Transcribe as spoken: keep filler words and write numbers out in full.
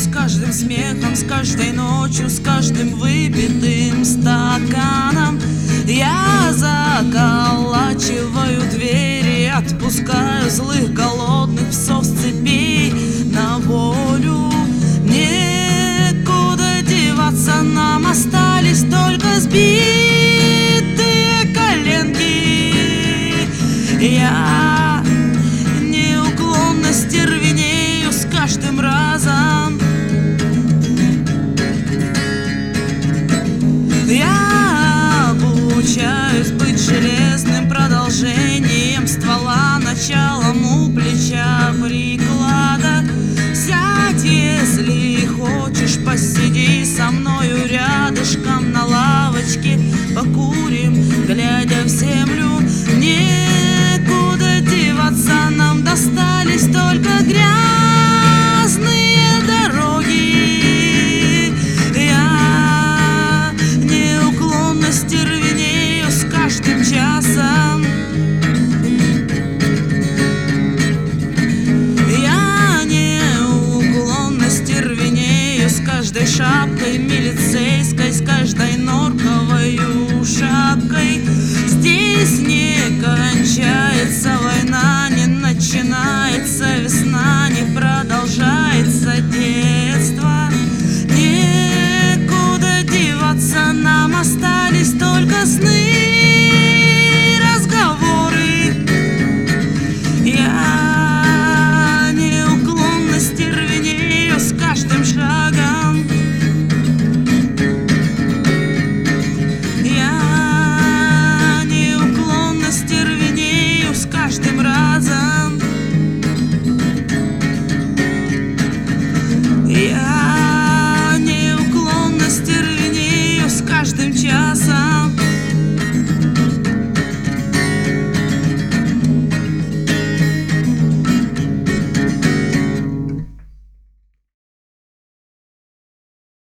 с каждым смехом, с каждой ночью, с каждым выпитым стаканом. Я заколачиваю двери, отпускаю злых голодных псов с цепей на волю. Некуда деваться, нам остались только сбитые коленки. Я неуклонно стервенею с каждым разом. Я обучаюсь быть железным продолжением ствола, началом у плеча приклада. Сядь, если хочешь, посиди со мною рядышком на лавочке, покурим, глядя в землю. Некуда деваться, нам достались только грязные дороги. Я неуклонно стервенею с каждым часом. Я неуклонно стервенею с каждой шапкой милицейской, с каждой норковой шапкой.